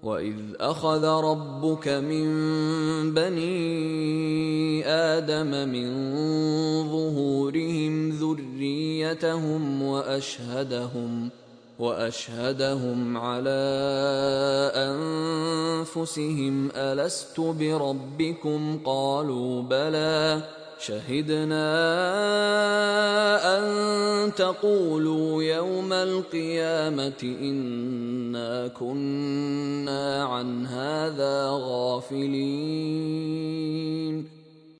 وإذ أخذ ربك من بني آدم من ظهورهم ذريتهم وأشهدهم على أنفسهم ألست بربكم قالوا بلى شهدنا أن تقولوا يوم القيامة إنا كنا عن هذا غافلين